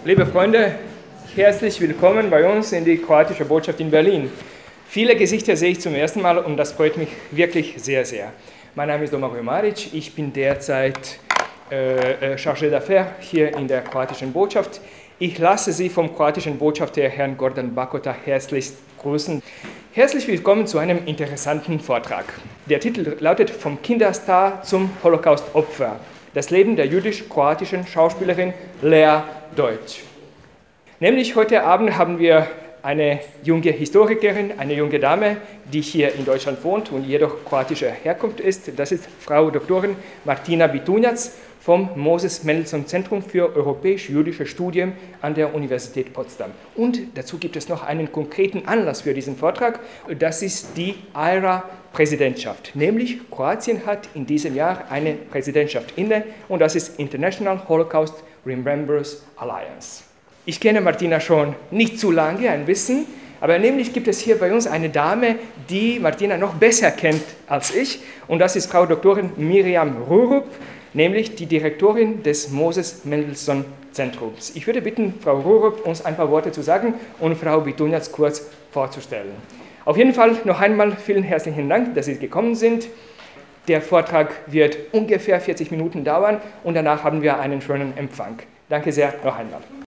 Liebe Freunde, herzlich willkommen bei uns in die kroatische Botschaft in Berlin. Viele Gesichter sehe ich zum ersten Mal und das freut mich wirklich sehr, sehr. Mein Name ist Domagoj Marić, ich bin derzeit Chargé d'Affaires hier in der kroatischen Botschaft. Ich lasse Sie vom kroatischen Botschafter Herrn Gordon Bakota herzlichst grüßen. Herzlich willkommen zu einem interessanten Vortrag. Der Titel lautet Vom Kinderstar zum Holocaust-Opfer. Das Leben der jüdisch-kroatischen Schauspielerin Lea Deutsch. Nämlich heute Abend haben wir eine junge Historikerin, eine junge Dame, die hier in Deutschland wohnt und jedoch kroatischer Herkunft ist. Das ist Frau Doktorin Martina Bitunjac vom Moses Mendelssohn Zentrum für europäisch-jüdische Studien an der Universität Potsdam. Und dazu gibt es noch einen konkreten Anlass für diesen Vortrag. Das ist die IHRA-Präsidentschaft. Nämlich Kroatien hat in diesem Jahr eine Präsidentschaft inne und das ist International Holocaust Remembrance Alliance. Ich kenne Martina schon nicht zu lange, ein bisschen, aber nämlich gibt es hier bei uns eine Dame, die Martina noch besser kennt als ich, und das ist Frau Doktorin Miriam Rurup, nämlich die Direktorin des Moses Mendelssohn Zentrums. Ich würde bitten, Frau Rurup uns ein paar Worte zu sagen und Frau Bitunjac kurz vorzustellen. Auf jeden Fall noch einmal vielen herzlichen Dank, dass Sie gekommen sind. Der Vortrag wird ungefähr 40 Minuten dauern und danach haben wir einen schönen Empfang. Danke sehr noch einmal.